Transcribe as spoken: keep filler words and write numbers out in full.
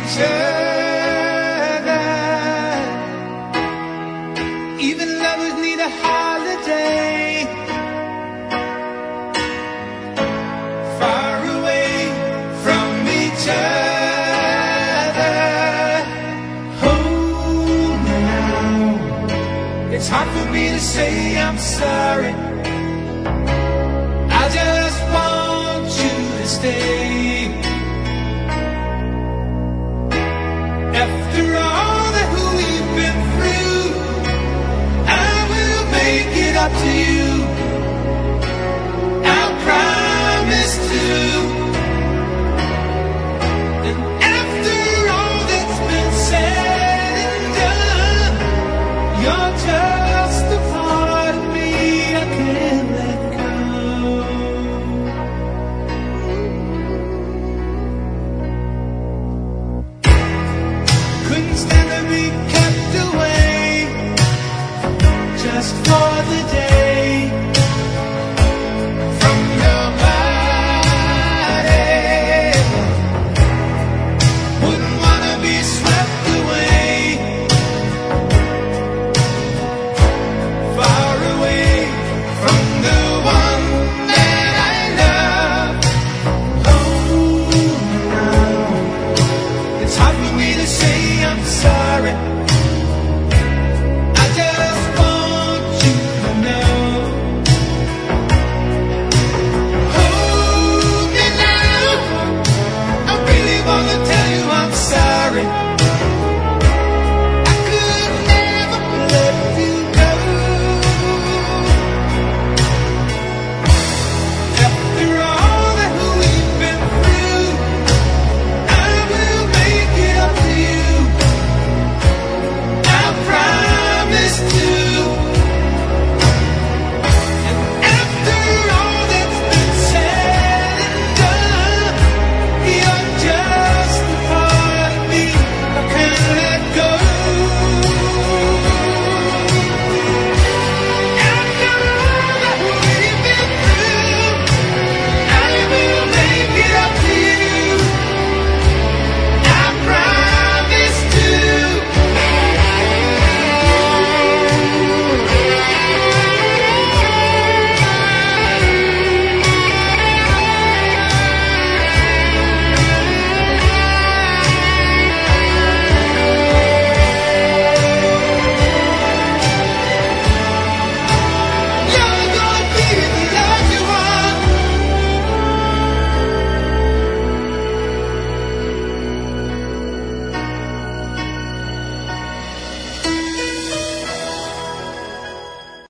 each other. Even lovers need a holiday, far away from each other. Oh, now it's hard for me to say I'm sorry. I just want you to stay. After all that we've been through, I will make it up to you. I promise to. And after all that's been said and done, you're just a part of me I can't let go. Couldn't stand to be kept away just for the day.